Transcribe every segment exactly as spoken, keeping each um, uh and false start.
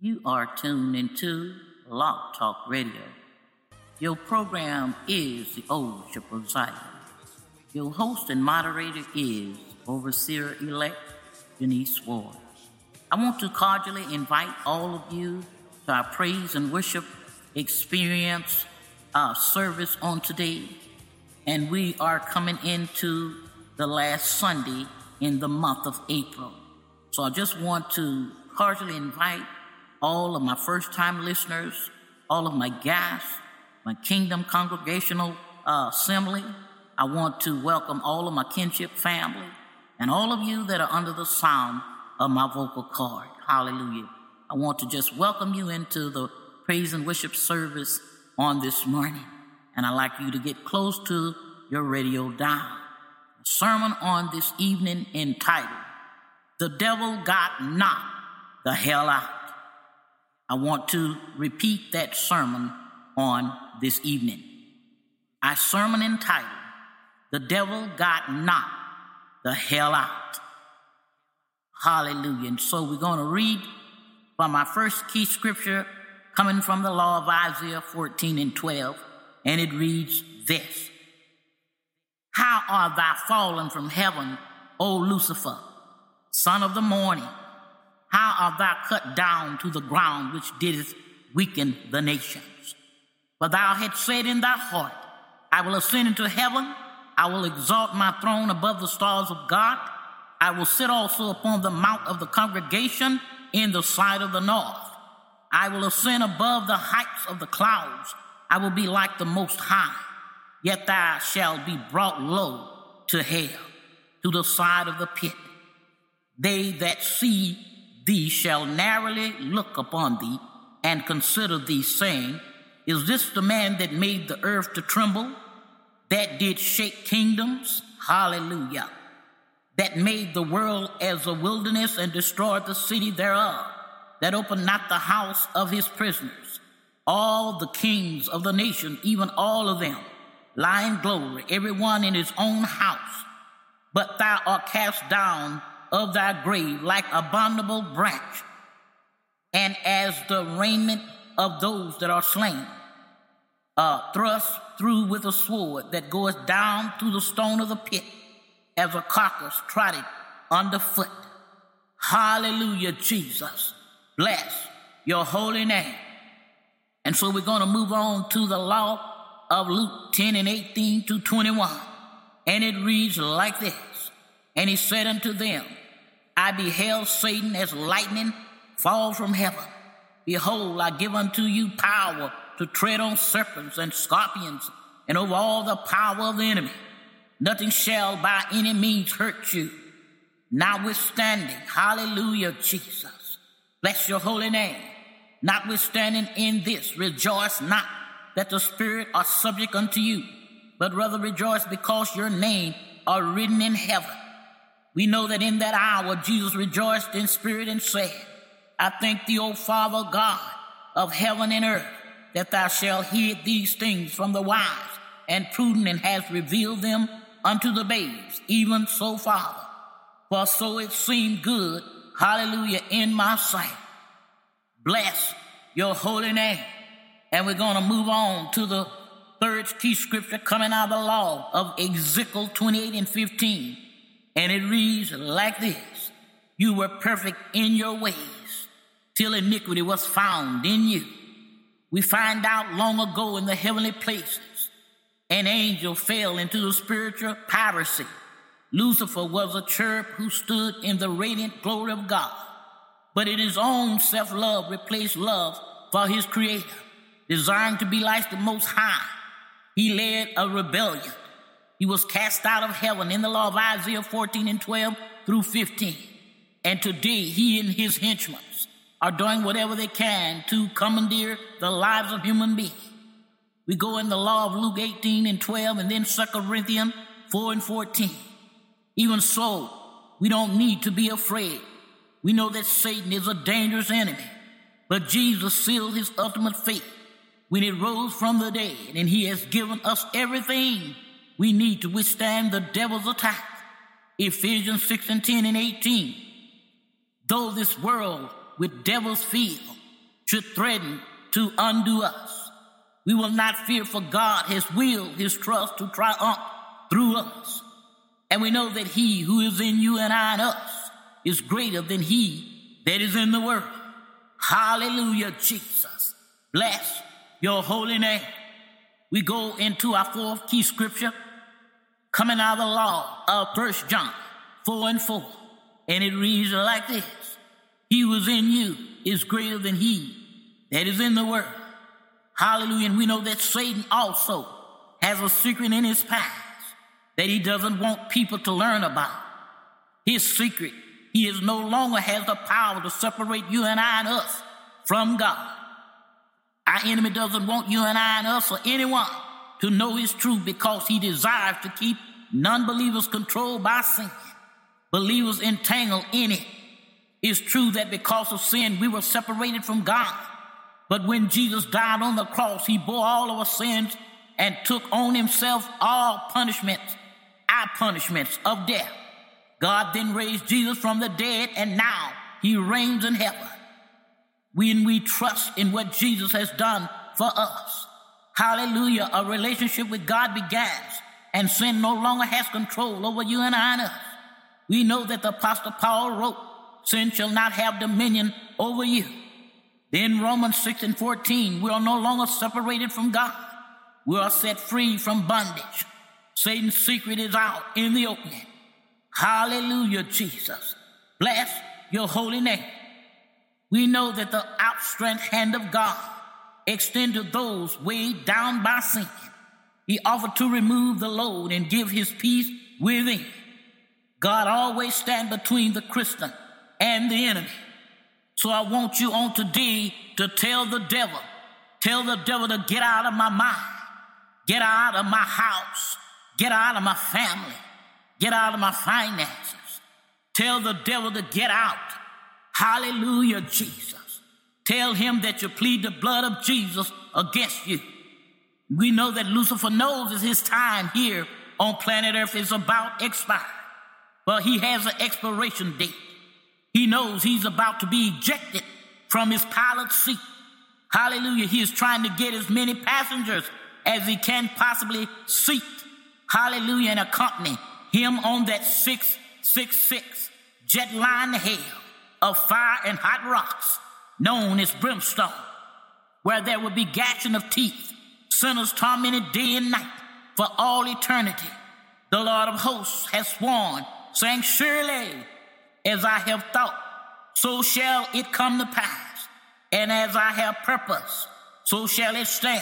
You are tuned into Blog Talk Radio. Your program is the Old Ship of Zion. Your host and moderator is Overseer-elect Denise Ward. I want to cordially invite all of you to our praise and worship experience uh, service on today. And we are coming into the last Sunday in the month of April. So I just want to cordially invite all of my first-time listeners, all of my guests, my Kingdom Congregational uh, Assembly. I want to welcome all of my kinship family and all of you that are under the sound of my vocal cord. Hallelujah. I want to just welcome you into the praise and worship service on this morning. And I'd like you to get close to your radio dial. A sermon on this evening entitled, The Devil Got Knocked the Hell Out. I want to repeat that sermon on this evening. Our sermon entitled, The Devil Got Knocked the Hell Out. Hallelujah. And so we're going to read from our first key scripture coming from the law of Isaiah fourteen and twelve. And it reads this. How art thou fallen from heaven, O Lucifer, son of the morning? How art thou cut down to the ground, which didst weaken the nations? For thou hadst said in thy heart, I will ascend into heaven, I will exalt my throne above the stars of God, I will sit also upon the mount of the congregation in the side of the north. I will ascend above the heights of the clouds, I will be like the Most High, yet thou shalt be brought low to hell, to the side of the pit. They that see thee shall narrowly look upon thee and consider thee, saying, Is this the man that made the earth to tremble, that did shake kingdoms? Hallelujah. That made the world as a wilderness and destroyed the city thereof, that opened not the house of his prisoners. All the kings of the nation, even all of them, lie in glory, every one in his own house. But thou art cast down of thy grave like abominable branch, and as the raiment of those that are slain, uh, thrust through with a sword that goeth down to the stone of the pit, as a carcass trodden underfoot. Hallelujah, Jesus. Bless your holy name. And so we're going to move on to the law of Luke ten and eighteen to twenty-one. And it reads like this. And he said unto them, I beheld Satan as lightning fall from heaven. Behold, I give unto you power to tread on serpents and scorpions, and over all the power of the enemy. Nothing shall by any means hurt you. Notwithstanding, hallelujah, Jesus. Bless your holy name. Notwithstanding in this, rejoice not that the Spirit are subject unto you, but rather rejoice because your name are written in heaven. We know that in that hour Jesus rejoiced in spirit and said, I thank thee, O Father God of heaven and earth, that thou shalt hid these things from the wise and prudent, and hast revealed them unto the babes. Even so, Father, for so it seemed good, hallelujah, in my sight. Bless your holy name. And we're going to move on to the third key scripture coming out of the law of Ezekiel twenty-eight and fifteen. And it reads like this. You were perfect in your ways till iniquity was found in you. We find out long ago in the heavenly places, an angel fell into the spiritual piracy. Lucifer was a cherub who stood in the radiant glory of God, but in his own self-love replaced love for his creator, desiring to be like the Most High. He led a rebellion. He was cast out of heaven in the law of Isaiah fourteen and twelve through fifteen. And today he and his henchmen are doing whatever they can to commandeer the lives of human beings. We go in the law of Luke eighteen and twelve, and then Second Corinthians four and fourteen. Even so, we don't need to be afraid. We know that Satan is a dangerous enemy, but Jesus sealed his ultimate fate when he rose from the dead, and he has given us everything we need to withstand the devil's attack. Ephesians six and ten and eighteen. Though this world with devils filled should threaten to undo us. We will not fear, for God has willed his trust to triumph through us. And we know that he who is in you and I and us is greater than he that is in the world. Hallelujah, Jesus. Bless your holy name. We go into our fourth key scripture, coming out of the law of First John four and four. And it reads like this: he who is in you is greater than he that is in the world. Hallelujah. And we know that Satan also has a secret in his past that he doesn't want people to learn about. His secret, he is no longer has the power to separate you and I and us from God. Our enemy doesn't want you and I and us or anyone to know his truth, because he desires to keep non-believers controlled by sin, believers entangled in it. It's true that because of sin, we were separated from God. But when Jesus died on the cross, he bore all of our sins and took on himself all punishments, our punishments of death. God then raised Jesus from the dead, and now he reigns in heaven. When we trust in what Jesus has done for us, hallelujah, a relationship with God begins, and sin no longer has control over you and I and us. We know that the Apostle Paul wrote, sin shall not have dominion over you. In Romans six and fourteen, we are no longer separated from God. We are set free from bondage. Satan's secret is out in the opening. Hallelujah, Jesus. Bless your holy name. We know that the outstretched hand of God extends to those weighed down by sin. He offered to remove the load and give his peace within. God always stands between the Christian and the enemy. So I want you on today to tell the devil, tell the devil to get out of my mind, get out of my house, get out of my family, get out of my finances. Tell the devil to get out. Hallelujah, Jesus. Tell him that you plead the blood of Jesus against you. We know that Lucifer knows that his time here on planet Earth is about to expire, but he has an expiration date. He knows he's about to be ejected from his pilot's seat. Hallelujah. He is trying to get as many passengers as he can possibly seat. Hallelujah. And accompany him on that six six six jet line to hell of fire and hot rocks known as brimstone, where there will be gashing of teeth, sinners tormented day and night for all eternity. The Lord of hosts has sworn, saying, surely as I have thought, so shall it come to pass. And as I have purposed, so shall it stand.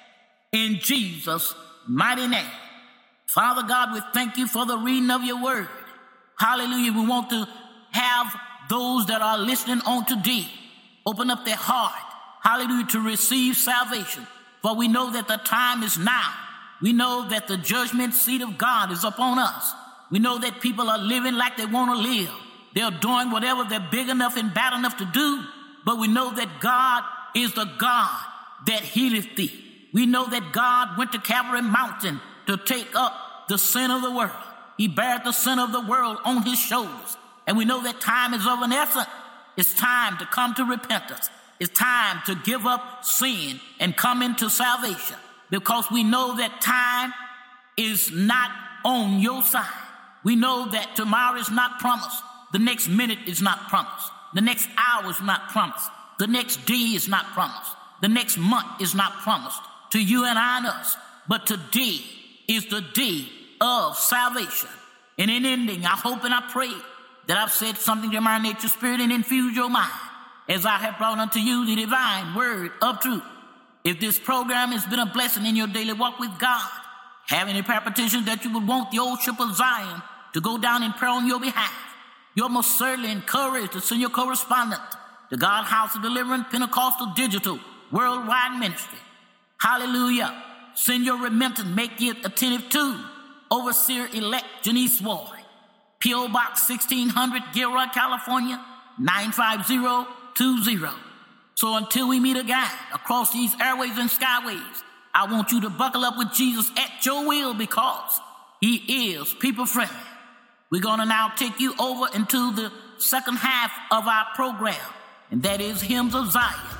In Jesus' mighty name. Father God, we thank you for the reading of your word. Hallelujah. We want to have those that are listening on today open up their heart, hallelujah, to receive salvation. For we know that the time is now. We know that the judgment seat of God is upon us. We know that people are living like they want to live. They're doing whatever they're big enough and bad enough to do. But we know that God is the God that healeth thee. We know that God went to Calvary Mountain to take up the sin of the world. He bare the sin of the world on his shoulders. And we know that time is of an essence. It's time to come to repentance. It's time to give up sin and come into salvation, because we know that time is not on your side. We know that tomorrow is not promised. The next minute is not promised. The next hour is not promised. The next day is not promised. The next month is not promised to you and I and us. But today is the day of salvation. And in ending, I hope and I pray that I've said something to marinate your spirit and infuse your mind as I have brought unto you the divine word of truth. If this program has been a blessing in your daily walk with God, have any prayer petitions that you would want the old ship of Zion to go down in prayer on your behalf, you're most certainly encouraged to send your correspondent to God House of Deliverance Pentecostal Digital Worldwide Ministry. Hallelujah. Send your remittance, make it attentive to Overseer-elect Janice Ward, P O Box sixteen hundred, Gilroy, California, nine five zero two zero. So until we meet again across these airways and skyways, I want you to buckle up with Jesus at your will, because he is people friendly. We're going to now take you over into the second half of our program, and that is Hymns of Zion,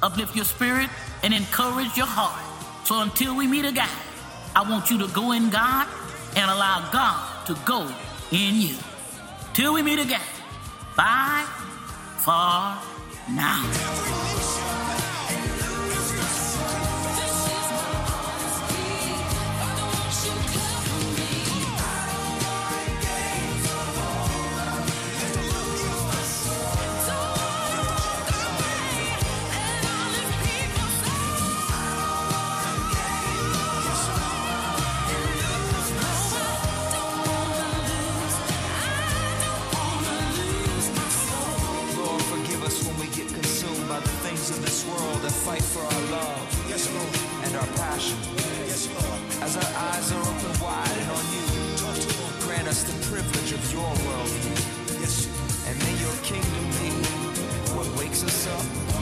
uplift your spirit, and encourage your heart. So until we meet again, I want you to go in God and allow God to go in you. Till we meet again, bye for now. Of this world that fight for our love, yes, Lord, and our passion, yes, Lord. As our eyes are open wide and on you, grant us the privilege of your worldview, yes, and may your kingdom be what wakes us up